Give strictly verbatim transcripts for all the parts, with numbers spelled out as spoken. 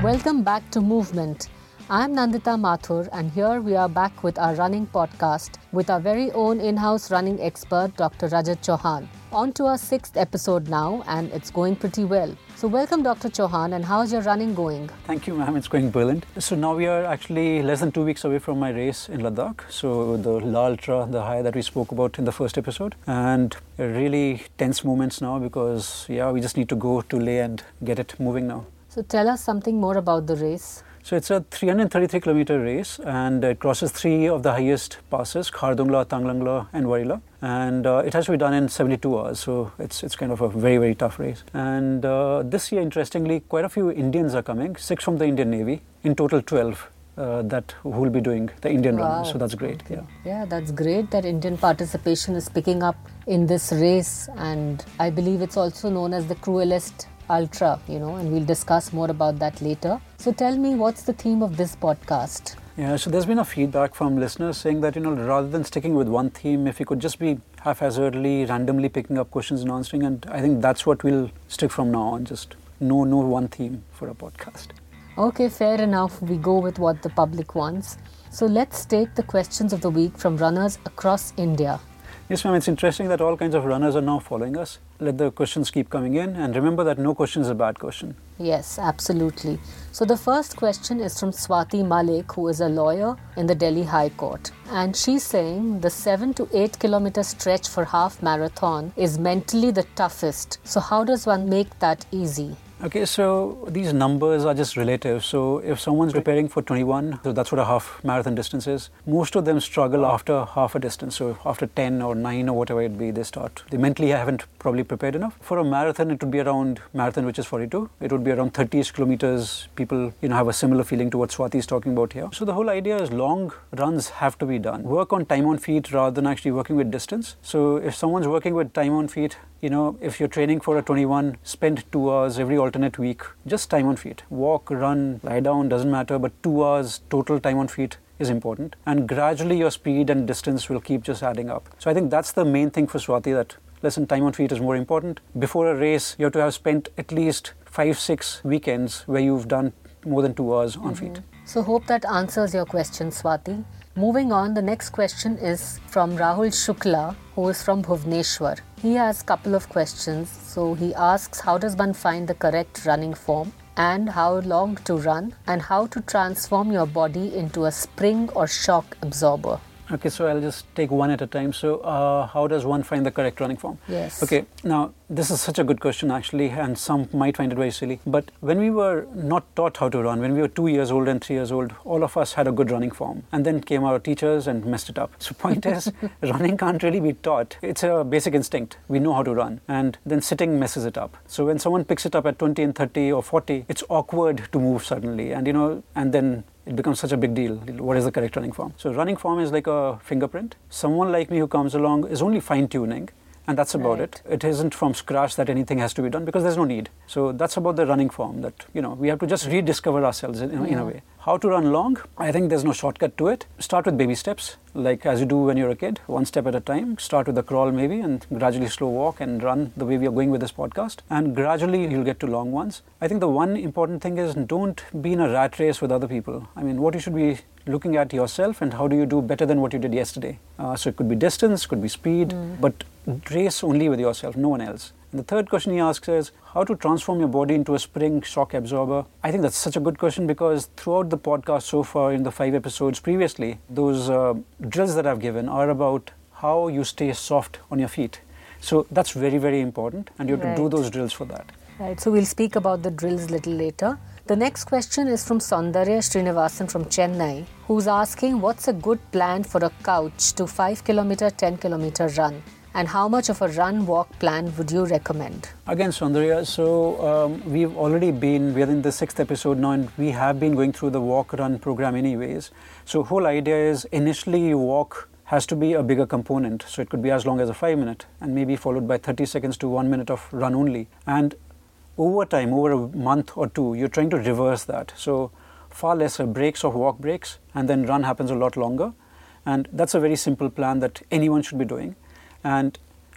Welcome back to Movement. I'm Nandita Mathur and here we are back with our running podcast with our very own in-house running expert, Doctor Rajat Chauhan. On to our sixth episode now and it's going pretty well. So welcome Doctor Chauhan, and how's your running going? Thank you ma'am, it's going brilliant. So now we are actually less than two weeks away from my race in Ladakh. So the La Ultra, the high that we spoke about in the first episode. And really tense moments now because yeah, we just need to go to Leh and get it moving now. So tell us something more about the race. So it's a three hundred thirty-three kilometer race and it crosses three of the highest passes, Khardungla, Tanglangla and Warila. And uh, it has to be done in seventy-two hours. So it's it's kind of a very, very tough race. And uh, this year, interestingly, quite a few Indians are coming, six from the Indian Navy, in total twelve. Uh, that who will be doing the Indian Wow. run. So that's great. Okay. Yeah. Yeah, that's great that Indian participation is picking up in this race. And I believe it's also known as the cruelest ultra, you know, and we'll discuss more about that later. So tell me, what's the theme of this podcast? Yeah, so there's been a feedback from listeners saying that, you know, rather than sticking with one theme, if you could just be haphazardly, randomly picking up questions and answering. And I think that's what we'll stick from now on, just no, no one theme for a podcast. Okay, fair enough. We go with what the public wants. So let's take the questions of the week from runners across India. Yes, ma'am, it's interesting that all kinds of runners are now following us. Let the questions keep coming in and remember that no question is a bad question. Yes, absolutely. So the first question is from Swati Malik, who is a lawyer in the Delhi High Court. And she's saying the seven to eight kilometer stretch for half marathon is mentally the toughest. So how does one make that easy? Okay, so these numbers are just relative. So if someone's preparing for twenty-one, so that's what a half marathon distance is, most of them struggle after half a distance. So after ten or nine or whatever it be, they start. They mentally haven't probably prepared enough. For a marathon, it would be around, marathon which is forty-two, it would be around thirty kilometers. People, you know, have a similar feeling to what Swati is talking about here. So the whole idea is long runs have to be done. Work on time on feet rather than actually working with distance. So if someone's working with time on feet, you know, if you're training for a twenty-one, spend two hours every alternate week, just time on feet. Walk, run, lie down, doesn't matter, but two hours total time on feet is important. And gradually your speed and distance will keep just adding up. So I think that's the main thing for Swati, that listen, time on feet is more important. Before a race, you have to have spent at least five, six weekends where you've done more than two hours on Mm-hmm. feet. So hope that answers your question, Swati. Moving on, the next question is from Rahul Shukla, who is from Bhubaneswar. He has a couple of questions. So he asks, how does one find the correct running form, and how long to run, and how to transform your body into a spring or shock absorber? Okay, so I'll just take one at a time. So uh, how does one find the correct running form? Yes. Okay, now this is such a good question actually, and some might find it very silly. But when we were not taught how to run, when we were two years old and three years old, all of us had a good running form. And then came our teachers and messed it up. So point is, running can't really be taught. It's a basic instinct. We know how to run. And then sitting messes it up. So when someone picks it up at twenty and thirty or forty, it's awkward to move suddenly. And you know, and then it becomes such a big deal. What is the correct running form? So running form is like a fingerprint. Someone like me who comes along is only fine-tuning, and that's about Right. it. It isn't from scratch that anything has to be done because there's no need. So that's about the running form, that, you know, we have to just rediscover ourselves in, in, in a way. How to run long? I think there's no shortcut to it. Start with baby steps, like as you do when you're a kid, one step at a time. Start with a crawl maybe and gradually slow walk and run the way we are going with this podcast. And gradually you'll get to long ones. I think the one important thing is don't be in a rat race with other people. I mean, what you should be looking at yourself and how do you do better than what you did yesterday. Uh, so it could be distance, could be speed, mm. but race only with yourself, no one else. And the third question he asks is how to transform your body into a spring shock absorber. I think that's such a good question because throughout the podcast so far in the five episodes previously, those uh, drills that I've given are about how you stay soft on your feet. So that's very, very important and you have Right. to do those drills for that. Right, so we'll speak about the drills a little later. The next question is from Saundarya Srinivasan from Chennai, who's asking what's a good plan for a couch to five kilometer, ten kilometer run, and how much of a run walk plan would you recommend? Again, Saundarya, so um, we've already been, we're in the sixth episode now and we have been going through the walk run program anyways. So whole idea is initially you walk has to be a bigger component. So it could be as long as a five minute and maybe followed by thirty seconds to one minute of run only. And over time, over a month or two, you're trying to reverse that. So far lesser breaks or walk breaks, and then run happens a lot longer. And that's a very simple plan that anyone should be doing. And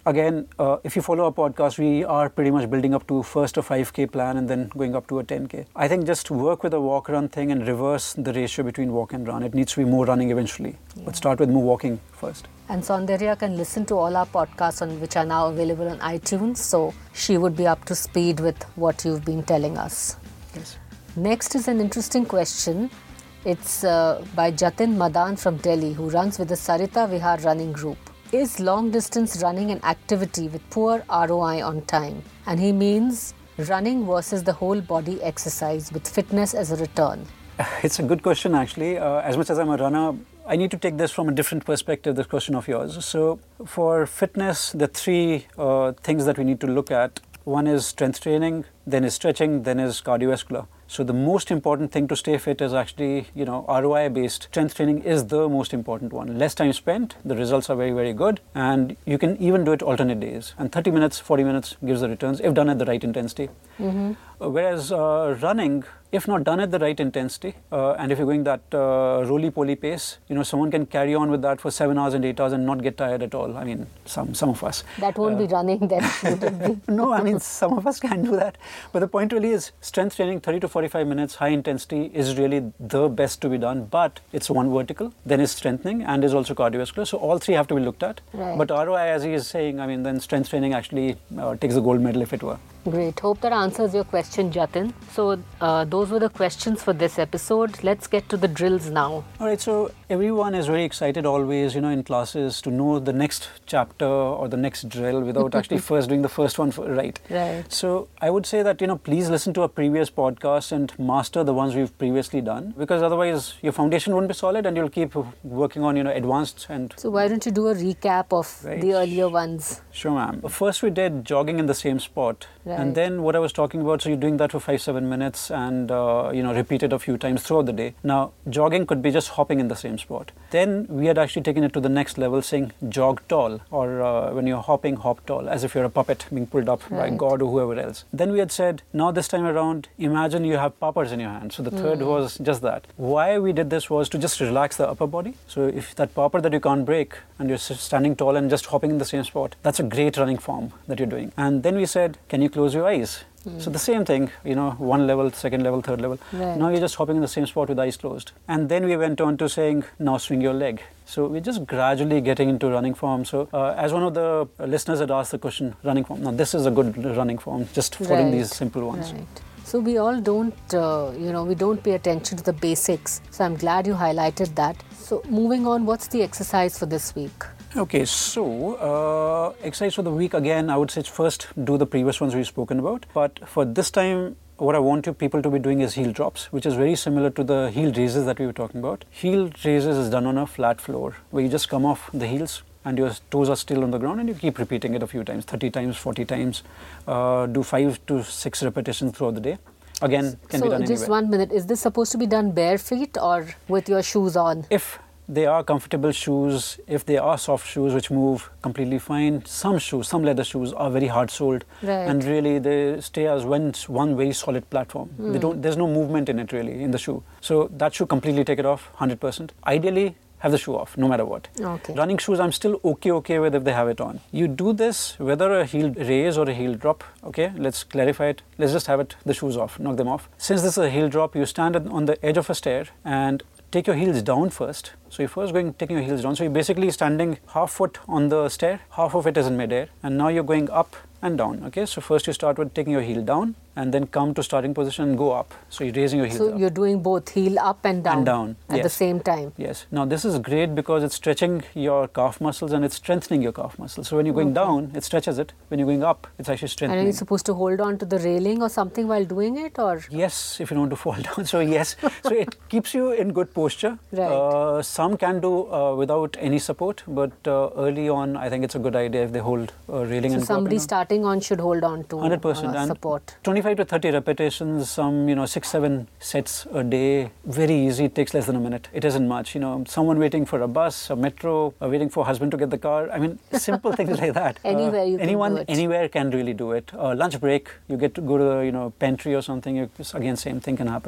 again, uh, if you follow our podcast, we are pretty much building up to first a five K plan and then going up to a ten K. I think just work with a walk-run thing and reverse the ratio between walk and run. It needs to be more running eventually, yeah. but start with more walking first. And Saundarya can listen to all our podcasts on which are now available on iTunes, so she would be up to speed with what you've been telling us. Yes. Next is an interesting question. It's uh, by Jatin Madan from Delhi, who runs with the Sarita Vihar running group. Is long distance running an activity with poor R O I on time? And he means running versus the whole body exercise with fitness as a return. It's a good question, actually. Uh, as much as I'm a runner, I need to take this from a different perspective, this question of yours. So for fitness, the three uh, things that we need to look at. One is strength training, then is stretching, then is cardiovascular. So the most important thing to stay fit is actually, you know, R O I based. Strength training is the most important one. Less time spent, the results are very, very good. And you can even do it alternate days. And thirty minutes, forty minutes gives the returns if done at the right intensity. Mm-hmm. Whereas uh, running, if not done at the right intensity, uh, and if you're going that uh, roly-poly pace, you know, someone can carry on with that for seven hours and eight hours and not get tired at all. I mean, some some of us. That won't uh, be running then, would it be? No, I mean, some of us can do that. But the point really is strength training, thirty to forty-five minutes, high intensity is really the best to be done. But it's one vertical, then is strengthening and is also cardiovascular. So all three have to be looked at. Right. But R O I, as he is saying, I mean, then strength training actually uh, takes the gold medal if it were. Great. Hope that answers your question, Jatin. So uh, those were the questions for this episode. Let's get to the drills now. All right. So everyone is very excited always, you know, in classes to know the next chapter or the next drill without actually first doing the first one for, right. Right. So I would say that, you know, please listen to our previous podcast and master the ones we've previously done, because otherwise your foundation won't be solid and you'll keep working on, you know, advanced and... So why don't you do a recap of right. the earlier ones? Sure, ma'am. First we did jogging in the same spot. Right. And then what I was talking about, so you're doing that for five, seven minutes and, uh, you know, repeat it a few times throughout the day. Now, jogging could be just hopping in the same spot. Then we had actually taken it to the next level, saying jog tall, or uh, when you're hopping, hop tall, as if you're a puppet being pulled up right. by God or whoever else. Then we had said, now this time around, imagine you have poppers in your hand. So the mm. third was just that. Why we did this was to just relax the upper body. So if that popper that you can't break and you're standing tall and just hopping in the same spot, that's a great running form that you're doing. And then we said, can you close your eyes? Mm. So the same thing, you know, one level, second level, third level. Right. Now you're just hopping in the same spot with eyes closed. And then we went on to saying, now swing your leg. So we're just gradually getting into running form. So uh, as one of the listeners had asked the question, running form. Now this is a good running form, just following right. these simple ones. Right. So we all don't, uh, you know, we don't pay attention to the basics. So I'm glad you highlighted that. So moving on, what's the exercise for this week? Okay, so uh, exercise for the week, again, I would say first do the previous ones we've spoken about. But for this time, what I want you people to be doing is heel drops, which is very similar to the heel raises that we were talking about. Heel raises is done on a flat floor, where you just come off the heels and your toes are still on the ground and you keep repeating it a few times, thirty times, forty times. Uh, do five to six repetitions throughout the day. Again, can so be done just anywhere. one minute, is this supposed to be done bare feet or with your shoes on? If they are comfortable shoes, if they are soft shoes which move completely fine, some shoes, some leather shoes are very hard soled right. and really they stay as one, one very solid platform. Mm. They don't, there's no movement in it really in the shoe. So that shoe completely take it off, one hundred percent. Ideally, have the shoe off, no matter what. Okay. Running shoes, I'm still okay, okay with if they have it on. You do this, whether a heel raise or a heel drop, okay, let's clarify it. Let's just have it, the shoes off, knock them off. Since this is a heel drop, you stand on the edge of a stair and take your heels down first. So you're first going, taking your heels down. So you're basically standing half foot on the stair, half of it is in midair. And now you're going up and down, okay? So first you start with taking your heel down and then come to starting position and go up. So you're raising your heels So up. you're doing both heel up and down, and down. at Yes. the same time. Yes. Now this is great because it's stretching your calf muscles and it's strengthening your calf muscles. So when you're going okay. down, it stretches it. When you're going up, it's actually strengthening. And are you supposed to hold on to the railing or something while doing it, or? Yes, if you don't want to fall down. So yes, so it keeps you in good posture. Right. Uh, some can do uh, without any support, but uh, early on, I think it's a good idea if they hold uh, railing So and somebody go up and down. starting on should hold on to one hundred percent uh, and support. twenty-five to thirty repetitions, some, you know, six, seven sets a day. Very easy. It takes less than a minute. It isn't much. You know, someone waiting for a bus, a metro, or waiting for a husband to get the car. I mean, simple things like that. Anywhere uh, you can anyone, do it. anywhere can really do it. Uh, lunch break, you get to go to the, you know, pantry or something. You, again, same thing can happen.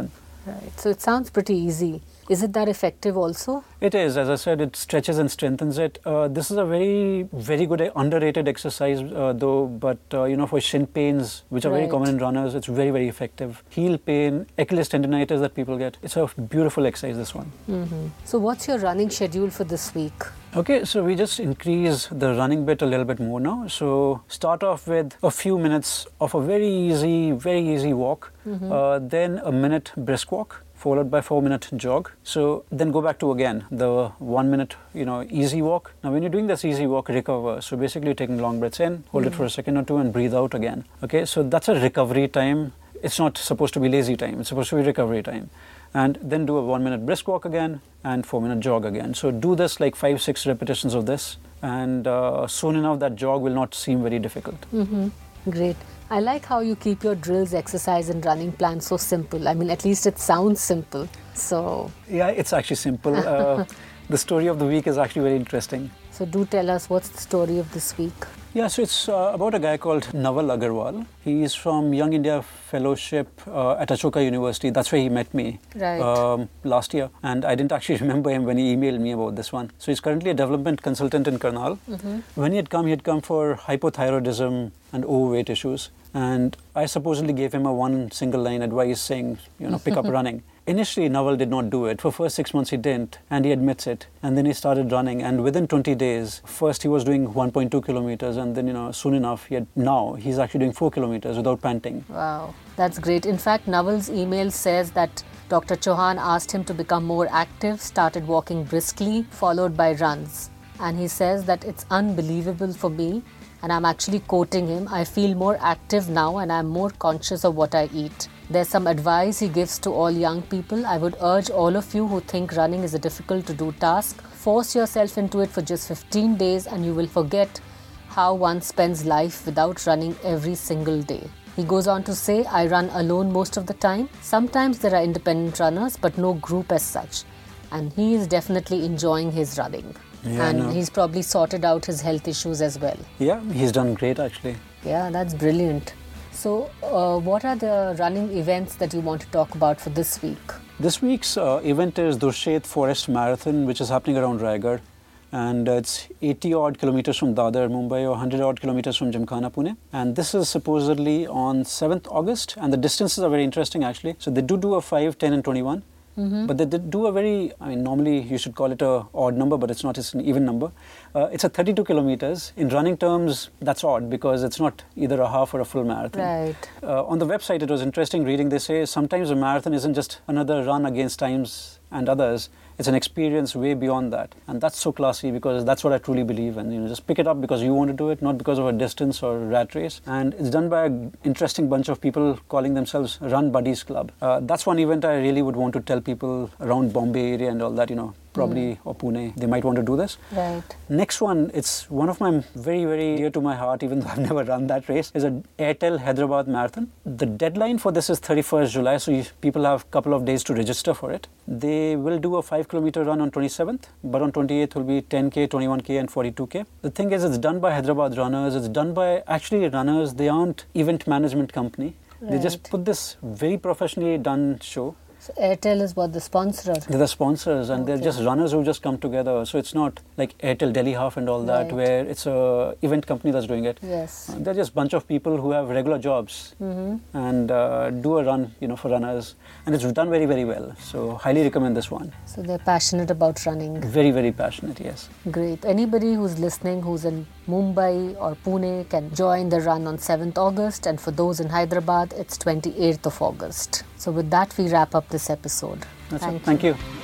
Right. So it sounds pretty easy. Is it that effective also? It is. As I said, it stretches and strengthens it. Uh, this is a very, very good, uh, underrated exercise, uh, though. But, uh, you know, for shin pains, which are right. very common in runners, it's very, very effective. Heel pain, Achilles tendonitis that people get. It's a beautiful exercise, this one. Mm-hmm. So what's your running schedule for this week? Okay, so we just increase the running bit a little bit more now. So start off with a few minutes of a very easy, very easy walk. Mm-hmm. uh, then a minute brisk walk, followed by four minute jog. So then go back to again the one minute, you know, easy walk. Now when you're doing this easy walk, recover. So basically you're taking long breaths in, hold mm. it for a second or two and breathe out again. Okay, so that's a recovery time. It's not supposed to be lazy time. It's supposed to be recovery time. And then do a one minute brisk walk again and four minute jog again. So do this like five, six repetitions of this. And uh, soon enough that jog will not seem very difficult. Mm-hmm. Great. I like how you keep your drills, exercise and running plan so simple. I mean, at least it sounds simple. So yeah, it's actually simple. Uh, the story of the week is actually very interesting. So do tell us, what's the story of this week? Yeah, so it's uh, about a guy called Naval Agarwal. He's from Young India Fellowship uh, at Ashoka University. That's where he met me right. um, last year. And I didn't actually remember him when he emailed me about this one. So he's currently a development consultant in Karnal. Mm-hmm. When he had come, he had come for hypothyroidism and overweight issues. And I supposedly gave him a one single line advice saying, you know, pick up running. Initially, Naval did not do it. For first six months, he didn't, and he admits it. And then he started running, and within twenty days, first he was doing one point two kilometers, and then, you know, soon enough, he had, now he's actually doing four kilometers without panting. Wow, that's great. In fact, Naval's email says that Doctor Chauhan asked him to become more active, started walking briskly, followed by runs. And he says that it's unbelievable for me, and I'm actually quoting him, I feel more active now and I'm more conscious of what I eat. There's some advice he gives to all young people. I would urge all of you who think running is a difficult to do task, force yourself into it for just fifteen days and you will forget how one spends life without running every single day. He goes on to say, I run alone most of the time. Sometimes there are independent runners, but no group as such. And he is definitely enjoying his running. Yeah, and no. he's probably sorted out his health issues as well. Yeah, he's done great actually. Yeah, that's brilliant. So, uh, what are the running events that you want to talk about for this week? This week's uh, event is Durshet Forest Marathon, which is happening around Raigad. And uh, it's eighty odd kilometers from Dadar, Mumbai, or one hundred odd kilometers from Gymkhana, Pune. And this is supposedly on seventh August. And the distances are very interesting actually. So they do do a five, ten and twenty-one. Mm-hmm. But they did do a very, I mean, normally you should call it a odd number, but it's not, it's an even number. Uh, it's a thirty-two kilometers. In running terms, that's odd because it's not either a half or a full marathon. Right. Uh, on the website, it was interesting reading, they say sometimes a marathon isn't just another run against times and others. It's an experience way beyond that. And that's so classy because that's what I truly believe in. You know, just pick it up because you want to do it, not because of a distance or a rat race. And it's done by an interesting bunch of people calling themselves Run Buddies Club. Uh, that's one event I really would want to tell people around Bombay area and all that, you know, probably, mm. or Pune, they might want to do this. Right. Next one, it's one of my very, very dear to my heart, even though I've never run that race, is an Airtel Hyderabad Marathon. The deadline for this is thirty-first July, so you, people have a couple of days to register for it. They will do a five kilometer run on twenty-seventh, but on twenty-eighth will be ten K, twenty-one K and forty-two K. The thing is, it's done by Hyderabad runners, it's done by actually runners, they aren't event management company. Right. They just put this very professionally done show. So Airtel is what, the sponsor? They're the sponsors and okay. They're just runners who just come together. So it's not like Airtel Delhi Half and all that, right. Where it's a event company that's doing it. Yes. Uh, they're just a bunch of people who have regular jobs mm-hmm. and uh, do a run, you know, for runners. And it's done very, very well. So highly recommend this one. So they're passionate about running. Very, very passionate, yes. Great. Anybody who's listening who's in Mumbai or Pune can join the run on seventh August. And for those in Hyderabad, it's twenty-eighth of August. So with that, we wrap up this episode. That's Thank it. Thank you. you.